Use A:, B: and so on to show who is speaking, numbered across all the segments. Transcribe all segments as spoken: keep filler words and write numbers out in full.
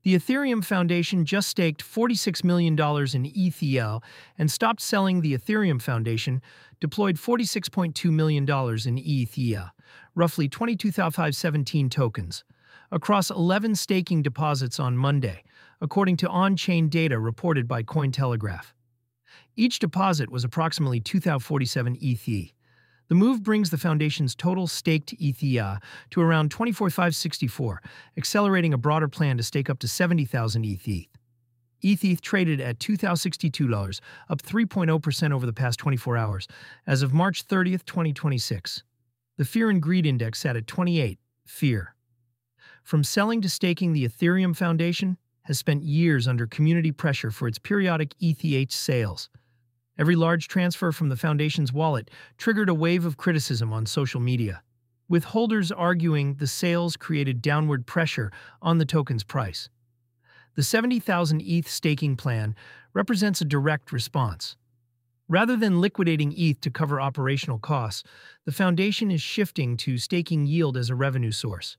A: The Ethereum Foundation just staked forty-six million dollars in E T H L and stopped selling. The Ethereum Foundation deployed forty-six point two million dollars in E T H, roughly twenty-two thousand five hundred seventeen tokens, across eleven staking deposits on Monday, according to on-chain data reported by Cointelegraph. Each deposit was approximately two thousand forty-seven E T H. The move brings the Foundation's total staked E T H to around twenty-four thousand five hundred sixty-four, accelerating a broader plan to stake up to seventy thousand E T H. E T H traded at two thousand sixty-two dollars, up three point zero percent over the past twenty-four hours, as of March thirtieth, twenty twenty-six. The Fear and Greed Index sat at twenty-eight, fear. From selling to staking, the Ethereum Foundation has spent years under community pressure for its periodic E T H sales. Every large transfer from the Foundation's wallet triggered a wave of criticism on social media, with holders arguing the sales created downward pressure on the token's price. The seventy thousand E T H staking plan represents a direct response. Rather than liquidating E T H to cover operational costs, the Foundation is shifting to staking yield as a revenue source.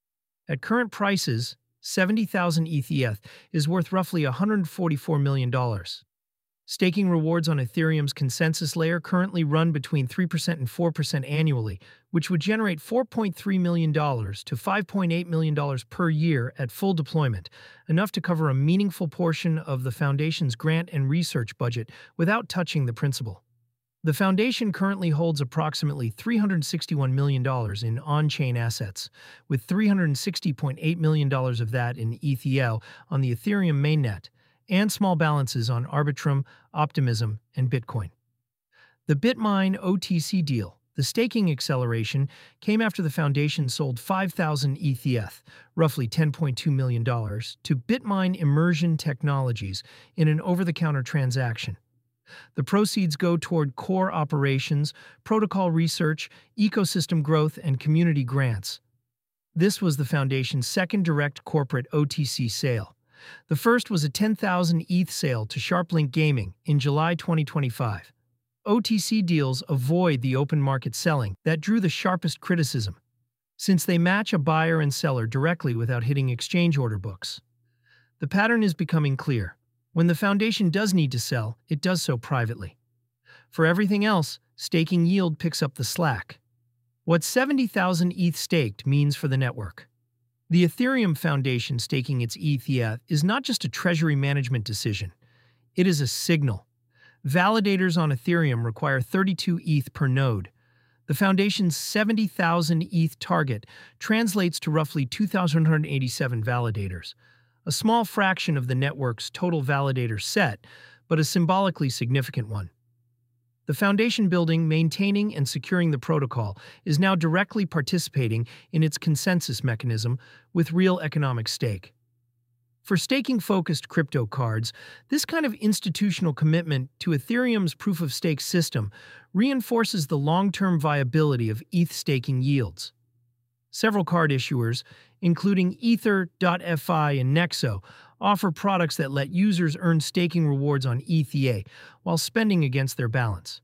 A: At current prices, seventy thousand E T H is worth roughly one hundred forty-four million dollars. Staking rewards on Ethereum's consensus layer currently run between three percent and four percent annually, which would generate four point three million dollars to five point eight million dollars per year at full deployment, enough to cover a meaningful portion of the Foundation's grant and research budget without touching the principal. The Foundation currently holds approximately three hundred sixty-one million dollars in on-chain assets, with three hundred sixty point eight million dollars of that in E T H on the Ethereum mainnet, and small balances on Arbitrum, Optimism, and Bitcoin. The Bitmine O T C deal, the staking acceleration, came after the Foundation sold five thousand E T H, roughly ten point two million dollars, to Bitmine Immersion Technologies in an over-the-counter transaction. The proceeds go toward core operations, protocol research, ecosystem growth, and community grants. This was the Foundation's second direct corporate O T C sale. The first was a ten thousand E T H sale to SharpLink Gaming in July twenty twenty-five. O T C deals avoid the open market selling that drew the sharpest criticism, since they match a buyer and seller directly without hitting exchange order books. The pattern is becoming clear. When the Foundation does need to sell, it does so privately. For everything else, staking yield picks up the slack. What seventy thousand E T H staked means for the network. The Ethereum Foundation staking its E T H is not just a treasury management decision. It is a signal. Validators on Ethereum require thirty-two E T H per node. The Foundation's seventy thousand E T H target translates to roughly two thousand one hundred eighty-seven validators, a small fraction of the network's total validator set, but a symbolically significant one. The Foundation building, maintaining, and securing the protocol is now directly participating in its consensus mechanism with real economic stake. For staking-focused crypto cards, this kind of institutional commitment to Ethereum's proof-of-stake system reinforces the long-term viability of E T H staking yields. Several card issuers, including Ether dot F I and Nexo, offer products that let users earn staking rewards on E T H while spending against their balance.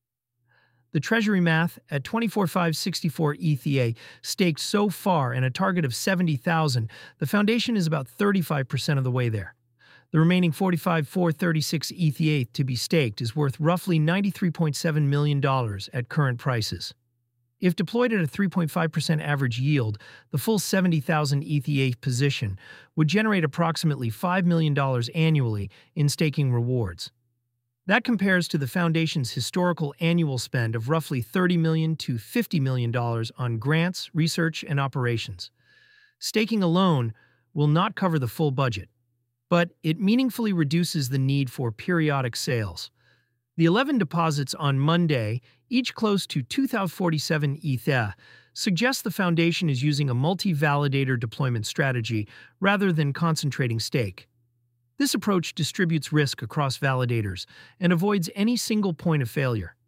A: The Treasury math, at twenty-four thousand five hundred sixty-four E T H staked so far and a target of seventy thousand, the Foundation is about thirty-five percent of the way there. The remaining forty-five thousand four hundred thirty-six E T H to be staked is worth roughly ninety-three point seven million dollars at current prices. If deployed at a three point five percent average yield, the full seventy thousand E T H position would generate approximately five million dollars annually in staking rewards. That compares to the Foundation's historical annual spend of roughly thirty million dollars to fifty million dollars on grants, research, and operations. Staking alone will not cover the full budget, but it meaningfully reduces the need for periodic sales. The eleven deposits on Monday, each close to two thousand forty-seven E T H, suggest the Foundation is using a multi-validator deployment strategy rather than concentrating stake. This approach distributes risk across validators and avoids any single point of failure.